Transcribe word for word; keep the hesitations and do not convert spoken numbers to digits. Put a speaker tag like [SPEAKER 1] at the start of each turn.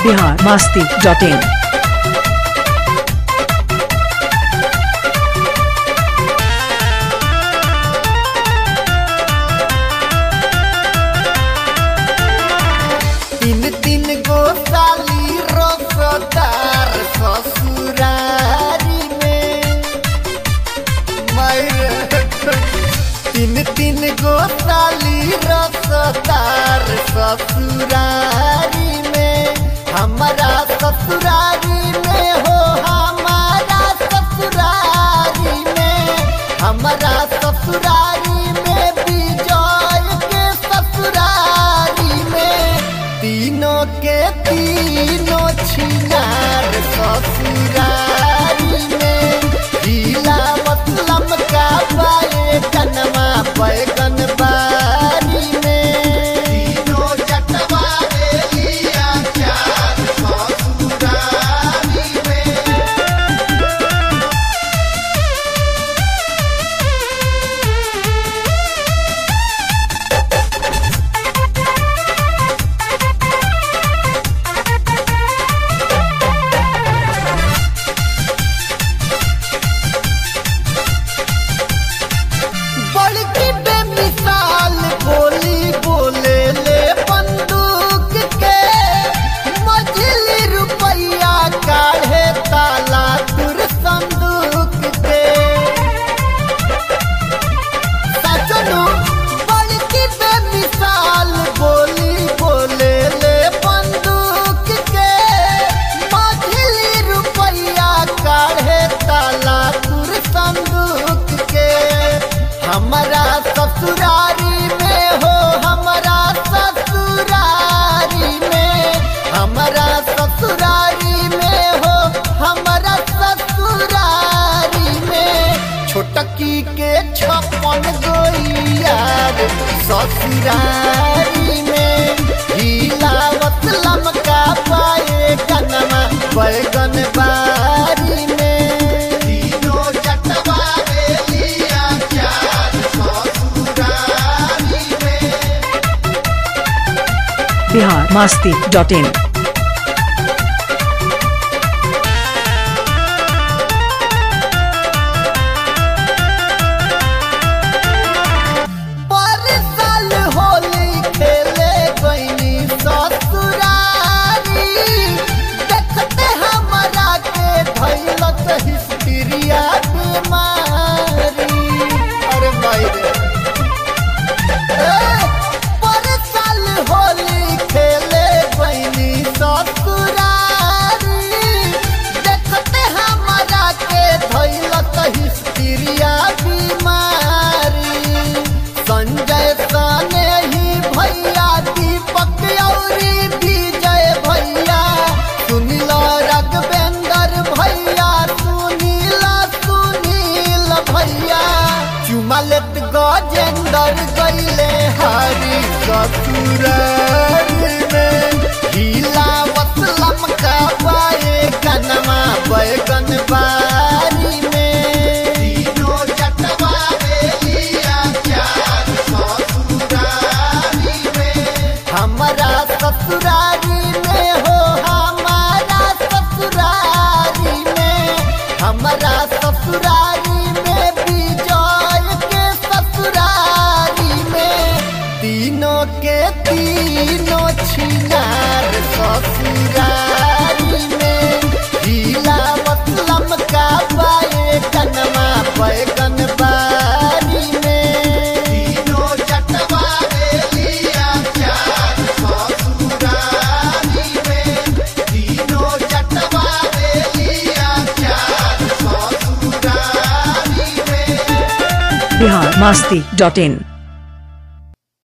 [SPEAKER 1] Bihar Masti dot इन।
[SPEAKER 2] तीन तीन गो साली रोसदार ससुरारी में तीन तीन गो साली रोसदार ससुरारी में हमारा ससुरारी में हो हमारा ससुरारी में हमारा ससुरारी में विजय के ससुरारी में तीनों के तीनों छिनार ससुरारी में गीला मतलब का पाए कनमा बैगन बारी में तीनों चटवारे लिया चार ससुरारी में। बड़की बेमिसाल बोली बोले ले बंदूक के मझली रुपया काढ़े ताला तुर संदूक के सचनु बड़की बेमिसाल बोली बोले ले बंदूक के मझली रुपया काढ़े ताला तुर संदूक के हमारा ससुरारी में हो हमारा ससुरारी में हमारा ससुरारी में हो हमारा ससुरारी में छोटकी के छप्पन गोइयार ससुरारी में हिलावत लमका पाए कनमा बैगन बारी में तीनों चटवारे लिया चार ससुरारी में।
[SPEAKER 1] Bihar Masti dot in.
[SPEAKER 2] पर साल होली खेले गईनी ससुरारी देखते हमारा के धैलत हिस्ट्रिया बीमारी अरे भाई रे पर साल होली खेले गईनी ससुरारी देखते हमारा के धैलत हिस्ट्रिया बीमारी संजय सने ही भैया दीपक औरी विजय भैया सुनील राघवेंद्र भैया सुनील सुनील भैया चुमलत गजेंद्र गईले हरी ससुरारी में गीला मतलब का पाए कनमा बैगन बारी में तीनों चटवारे लिया चार ससुरारी में हमारा ससुरारी में हो हमारा ससुरारी में हमारा ससुरारी में विजय के ससुरारी में तीनों के तीनों छिनार ससुरारी में गीला मतलब का पाए कनमा बैगन बारी में तीनों चटवारे लिया चार ससुरारी में तीनों चटवारे लिया चार ससुरारी में।
[SPEAKER 1] बिहार मस्ती डॉट इन।